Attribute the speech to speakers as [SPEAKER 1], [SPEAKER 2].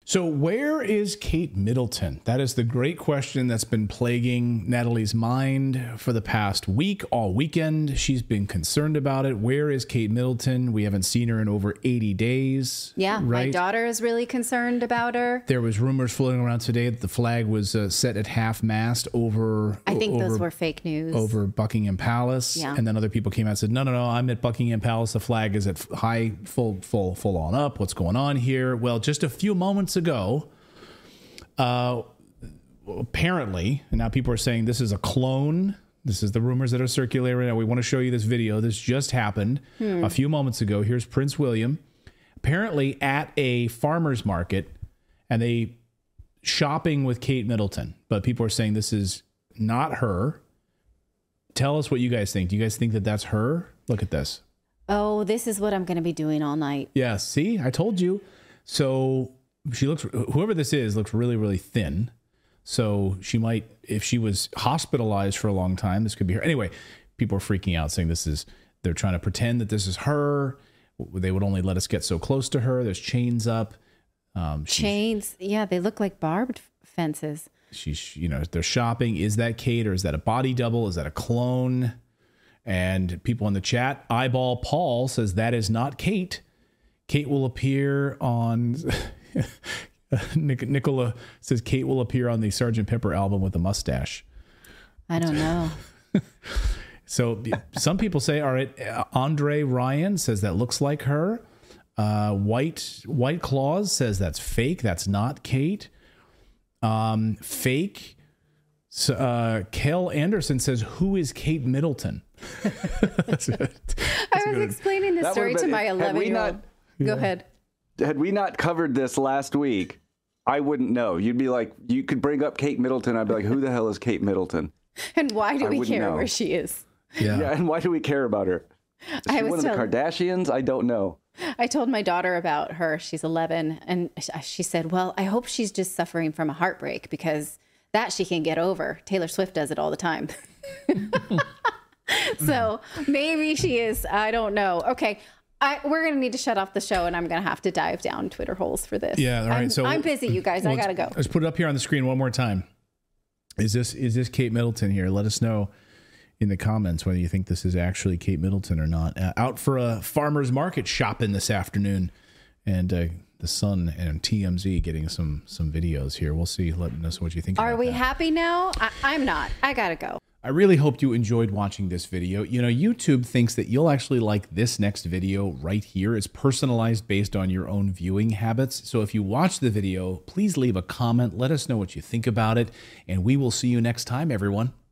[SPEAKER 1] So where is Kate Middleton? That is the great question that's been plaguing Natalie's mind for the past week, all weekend. She's been concerned about it. Where is Kate Middleton? We haven't seen her in over 80 days.
[SPEAKER 2] Yeah,
[SPEAKER 1] right?
[SPEAKER 2] My daughter is really concerned about her.
[SPEAKER 1] There was rumors floating around today that the flag was set at half-mast over...
[SPEAKER 2] I think those were fake news.
[SPEAKER 1] Over Buckingham Palace.
[SPEAKER 2] Yeah.
[SPEAKER 1] And then other people came out and said, no, I'm at Buckingham Palace. The flag is at high, full on up. What's going on here? Well, just a few moments ago, apparently, and now people are saying this is a clone. This is the rumors that are circulating right now. We want to show you this video. This just happened a few moments ago. Here's Prince William, apparently at a farmer's market, and they shopping with Kate Middleton. But people are saying this is not her. Tell us what you guys think. Do you guys think that that's her? Look at this.
[SPEAKER 2] Oh, this is what I'm going to be doing all night.
[SPEAKER 1] Yeah, see? I told you. So she looks, whoever this is, looks really, really thin. So she might, if she was hospitalized for a long time, this could be her. Anyway, people are freaking out saying they're trying to pretend that this is her. They would only let us get so close to her. There's chains up.
[SPEAKER 2] Chains? Yeah, they look like barbed fences.
[SPEAKER 1] She's, they're shopping. Is that Kate or is that a body double? Is that a clone? And people in the chat, Eyeball Paul says that is not Kate. Kate will appear on... Nicola says Kate will appear on the Sgt. Pepper album with a mustache.
[SPEAKER 2] I don't know.
[SPEAKER 1] So some people say, all right, Andre Ryan says that looks like her. White Claws says that's fake. That's not Kate. Fake. Kel Anderson says, who is Kate Middleton?
[SPEAKER 2] I was explaining this story to my 11-year-old. Go ahead.
[SPEAKER 3] Had we not covered this last week, I wouldn't know. You'd be like, you could bring up Kate Middleton. I'd be like, who the hell is Kate Middleton?
[SPEAKER 2] And why do we care where she is?
[SPEAKER 3] Yeah, and why do we care about her? Is she one of the Kardashians? I don't know.
[SPEAKER 2] I told my daughter about her. She's 11. And she said, well, I hope she's just suffering from a heartbreak because that she can get over. Taylor Swift does it all the time. So maybe she is. I don't know. Okay. We're going to need to shut off the show, and I'm going to have to dive down Twitter holes for this.
[SPEAKER 1] Yeah, all right.
[SPEAKER 2] I'm busy, you guys. I got to go.
[SPEAKER 1] Let's put it up here on the screen one more time. Is this Kate Middleton here? Let us know in the comments whether you think this is actually Kate Middleton or not. Out for a farmer's market shopping this afternoon, and the Sun and TMZ getting some videos here. We'll see. Let us know what you think.
[SPEAKER 2] Are we happy now? I'm not. I got to go.
[SPEAKER 1] I really hope you enjoyed watching this video. YouTube thinks that you'll actually like this next video right here. It's personalized based on your own viewing habits. So if you watch the video, please leave a comment. Let us know what you think about it. And we will see you next time, everyone.